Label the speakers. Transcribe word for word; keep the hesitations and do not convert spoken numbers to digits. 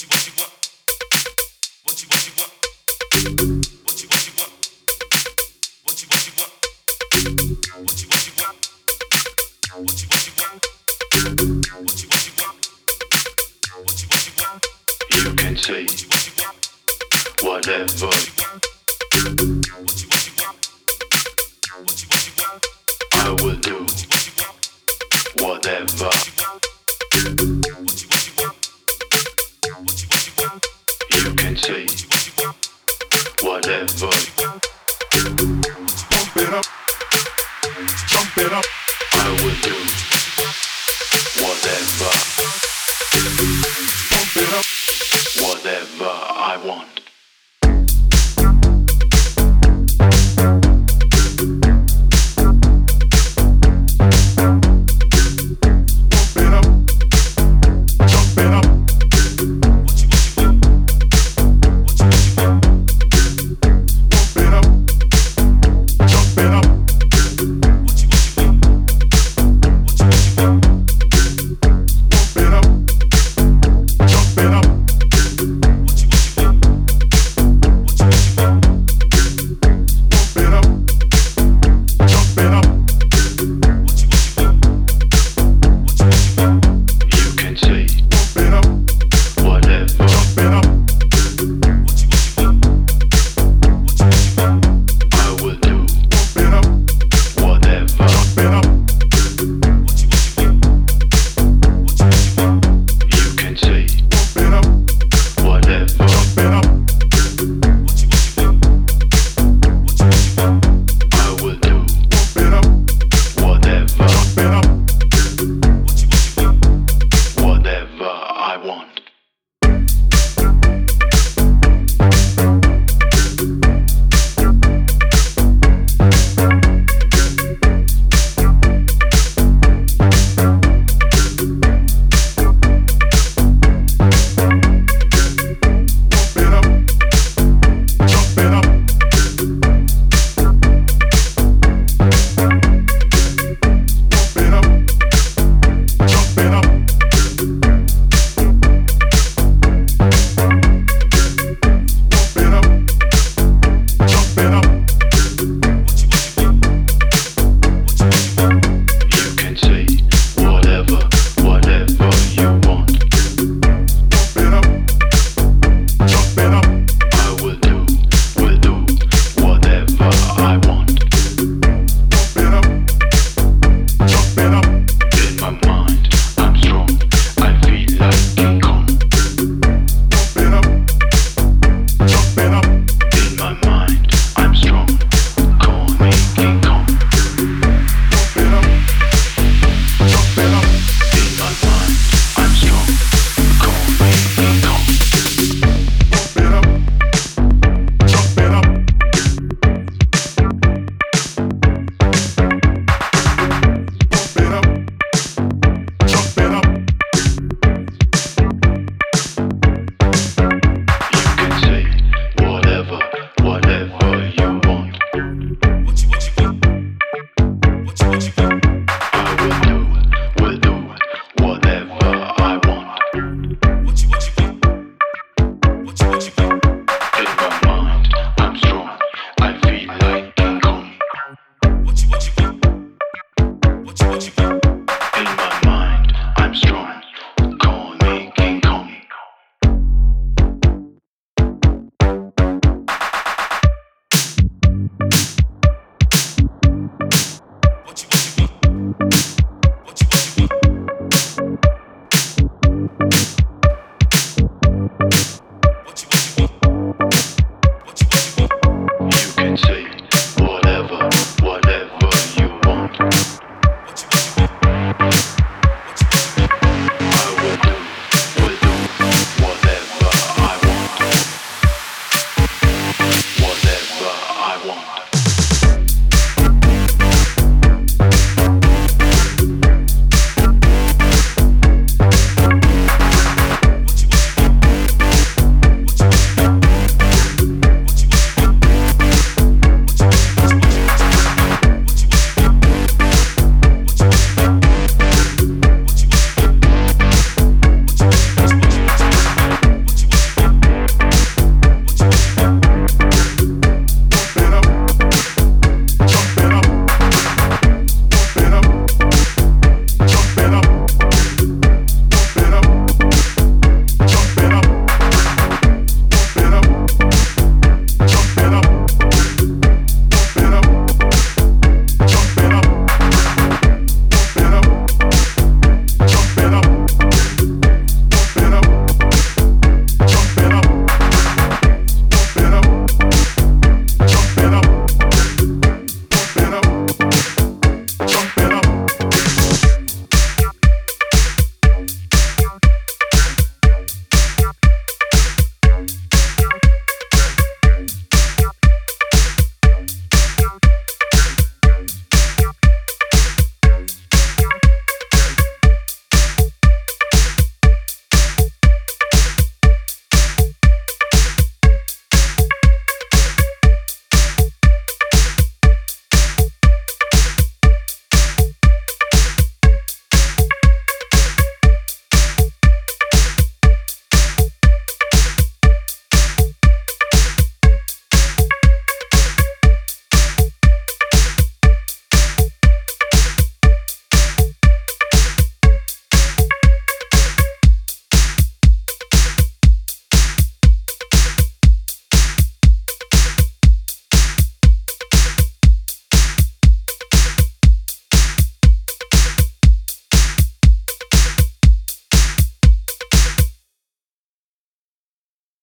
Speaker 1: You can say whatever. I will do whatever. You can say whatever.
Speaker 2: Pump it up, jump it up.
Speaker 1: I will do whatever.
Speaker 2: Pump it up,
Speaker 1: Whatever I want.
Speaker 2: pump it up, jump it up. Pump it up, jump it up. Pump it up, jump it up. Pump it up, jump it up.
Speaker 1: You can say
Speaker 2: Pump it up,
Speaker 1: whatever.
Speaker 2: jump it up.
Speaker 1: I will do
Speaker 2: Pump it up,
Speaker 1: whatever.
Speaker 2: jump it up.
Speaker 1: You can say
Speaker 2: Pump it up,
Speaker 1: whatever.
Speaker 2: jump it up.
Speaker 1: I will do
Speaker 2: Pump it up,
Speaker 1: whatever.
Speaker 2: jump it up.
Speaker 1: Whatever I want.